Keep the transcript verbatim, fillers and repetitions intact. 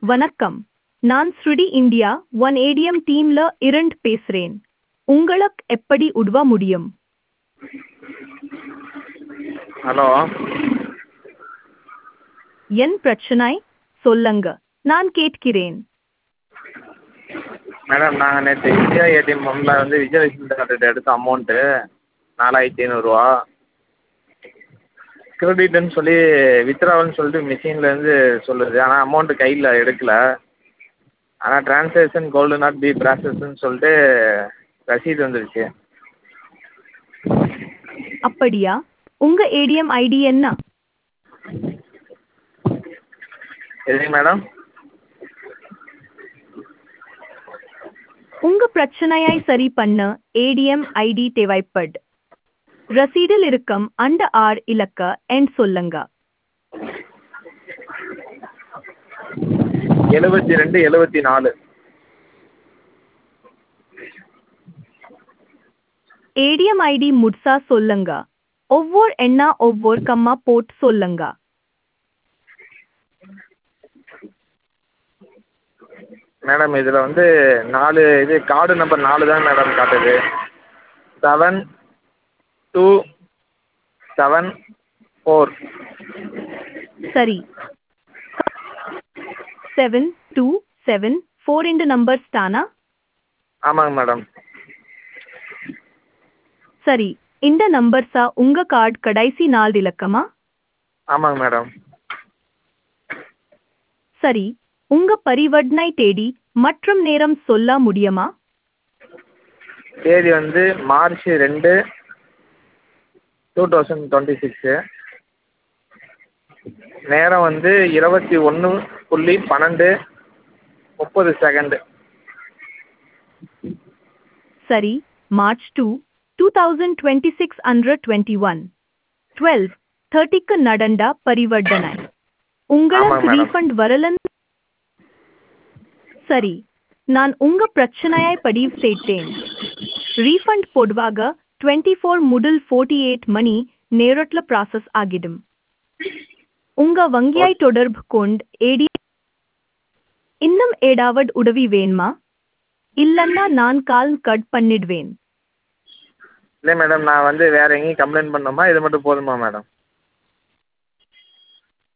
வணக்கம். நான் ஸ்ருடி India one ATM டீம்ல இருந்து பேசுறேன். உங்களுக்கு எப்படி உதவ முடியும்? ஹலோ. என் பிரச்சனை சொல்லுங்க, நான் கேட்கிறேன். மேடம் நாங்கள் நேற்று இந்தியா ஏடிஎம் ஒன்றில் வந்து விஜயலட்சுமி கார்டு எடுத்த அமௌண்ட்டு நாலாயிரத்தி ஐநூறுரூவா கிரெடிட்டுன்னு சொல்லி வித்ட்ராவல்னு சொல்லிட்டு மிஷின்லேருந்து சொல்லுது. ஆனால் அமௌண்ட்டு கையில் எடுக்கல. ஆனால் ட்ரான்சாக்ஷன் கோல்டு நாட் பி ப்ராசஸ்ன்னு சொல்லிட்டு ரசீது வந்துருச்சு. அப்படியா? உங்க ஏடிஎம் ஐடி என்ன? எதுங்க மேடம்? உங்க பிரச்சனையை சரி பண்ண ஏடிஎம் ஐடி தேவைப்படு. ரசீடில் இருக்கும் அந்த ஆறு இலக்க எண் சொல்லுங்க. எழுபத்தி ரெண்டு எழுபத்தி நாலு. ஏடிஎம் ஐடி முழுசா சொல்லுங்க. ஒவ்வொரு எண்ணா ஒவ்வொரு கம்மா போட்டு சொல்லுங்க. மேடம் இதில் வந்து நாலு இது கார்டு நம்பர் நாலு தான் மேடம் காட்டுது. Seven two seven four. சரி. செவன் டூ செவன் ஃபோர் இந்த நம்பர்ஸ் தானா? ஆமாங்க மேடம். சரி, இந்த நம்பர்ஸா உங்க கார்டு கடைசி நாலு இலக்கமா? ஆமாங்க மேடம். சரி, உங்க பரிவர்த்தனை தேதி மற்றும் நேரம் சொல்ல முடியுமா? தேதி வந்து மார்ச் ரெண்டு டூ தௌசண்ட் டுவெண்ட்டி சிக்ஸு. நேரம் வந்து இருபத்தி ஒன்று புள்ளி பன்னெண்டு முப்பது செகண்டு. சரி, March two two thousand twenty six அன்று டுவெண்ட்டி ஒன் டுவெல் தேர்ட்டிக்கு நடந்த பரிவர்த்தனை. உங்களுக்கு ஆமாங்க மேடம். ரீஃபண்ட் வரலன்? சரி, நான் உங்க பிரச்சனையை பதிவு செய்தேன். ரீஃபண்ட் பொதுவாக டுவெண்ட்டி ஃபோர் முதல் ஃபோர்ட்டி எயிட் மணி நேரத்துல ப்ராசஸ் ஆகிடும். உங்க வங்கியை தொடர்பு கொண்டு ஏடி இன்னும் ஏதாவது உதவி வேணுமா? இல்லன்னா நான் கால் கட் பண்ணிடுவேன். இல்லை மேடம், நான் வந்து வேறு எங்கேயும் கம்ப்ளைண்ட் பண்ணணுமா? இது மட்டும் போதுமா மேடம்?